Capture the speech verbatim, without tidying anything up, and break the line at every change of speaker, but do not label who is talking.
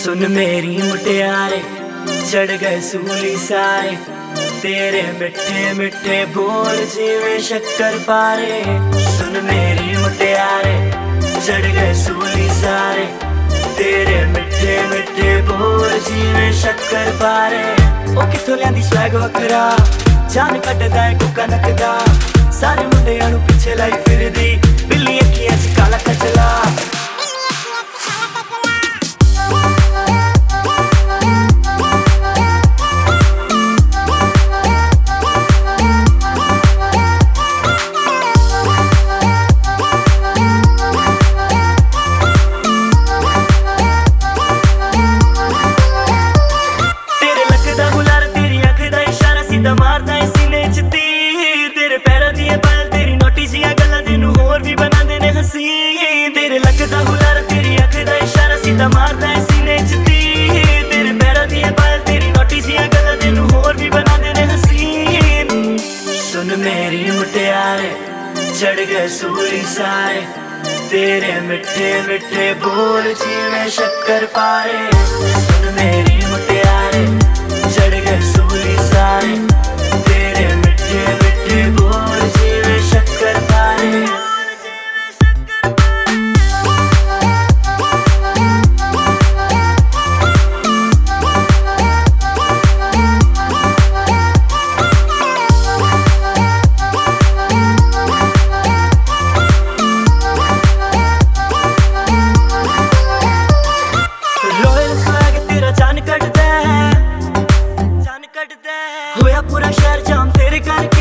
सुन मेरी मुटियारे, चढ़ गए सूली सारे, तेरे मिठे मिठे बोल जिवें शक्कर पारे। सुन मेरी मुटियारे, चढ़ गए सूली सारे, तेरे मिठे मिठे बोल जिवें शक्कर पारे। ओ किथों लियांदी स्वैग वखरा, जान कटदा है कुका नकदा, सारे मुंडियां नूं पिछे लाई फिरदी, बिल्ली अखियां च काला कचला। मारदा है सीने च तीर, तेरे पैरां दियां पैल तेरी नोटी जियां गल्लां तेनू होर भी बनांदे ने हसीन। तेरे लगदा हुलारा तेरी अख दा इशारा, सीधा मारदा है सीने च तीर, तेरे पैरां दियां पैल तेरी नोटी जियां गल्लां तेनू होर भी बनांदे ने हसीन। सुन मेरी मुटियारे, चढ़ गए सूली सारे, तेरे मिठे मिठे बोल जिवें शक्कर पारे। सुन मेरी मुटियारे, चढ़ गए सूली सारे, तेरे मिठे मिठे बोल जिवें शक्कर पारे। रॉयल स्वैग तेरा जान कटदा है, होया पूरा शहर जाम तेरे करके।